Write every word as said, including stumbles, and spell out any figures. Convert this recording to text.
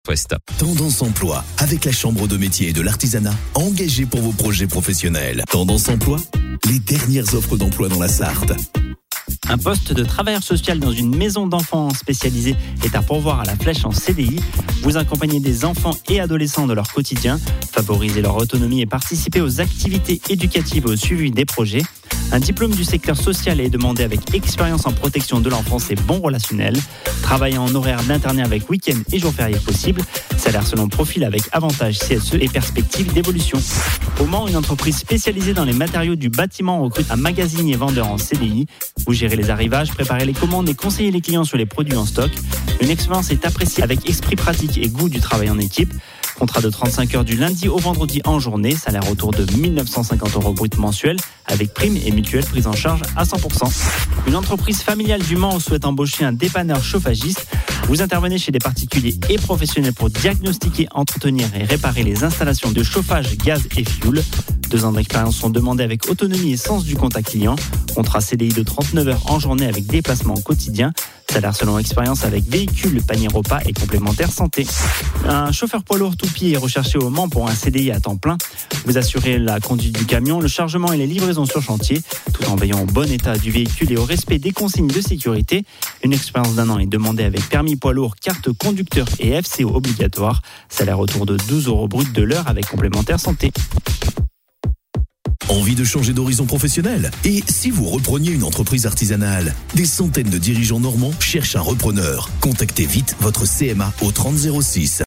Ouest. Tendance Emploi, avec la Chambre de métier et de l'artisanat, engagée pour vos projets professionnels. Tendance Emploi, les dernières offres d'emploi dans la Sarthe. Un poste de travailleur social dans une maison d'enfants spécialisée est à pourvoir à la Flèche en C D I. Vous accompagnez des enfants et adolescents de leur quotidien, favoriser leur autonomie et participer aux activités éducatives et au suivi des projets. Un diplôme du secteur social est demandé avec expérience en protection de l'enfance et bon relationnel. Travailler en horaire d'internat avec week-end et jours fériés possibles. Salaire selon profil avec avantages C S E et perspectives d'évolution. Au Mans, une entreprise spécialisée dans les matériaux du bâtiment recrute un magasinier vendeur en C D I. Vous gérez les arrivages, préparez les commandes et conseillez les clients sur les produits en stock. Une expérience est appréciée avec esprit pratique et goût du travail en équipe. Contrat de trente-cinq heures du lundi au vendredi en journée, salaire autour de mille neuf cent cinquante euros brut mensuel, avec prime et mutuelle prise en charge à cent pour cent. Une entreprise familiale du Mans souhaite embaucher un dépanneur chauffagiste. Vous intervenez chez des particuliers et professionnels pour diagnostiquer, entretenir et réparer les installations de chauffage, gaz et fioul. Deux ans d'expérience sont demandés avec autonomie et sens du contact client. Contrat C D I de trente-neuf heures en journée avec déplacement quotidien. Salaire selon expérience avec véhicule, panier repas et complémentaire santé. Un chauffeur poids lourd tout pied est recherché au Mans pour un C D I à temps plein. Vous assurez la conduite du camion, le chargement et les livraisons sur chantier, tout en veillant au bon état du véhicule et au respect des consignes de sécurité. Une expérience d'un an est demandée avec permis poids lourd, carte conducteur et F C O obligatoire. Salaire autour de douze euros brut de l'heure avec complémentaire santé. Envie de changer d'horizon professionnel? Et si vous repreniez une entreprise artisanale? Des centaines de dirigeants normands cherchent un repreneur. Contactez vite votre C M A au trente zéro six.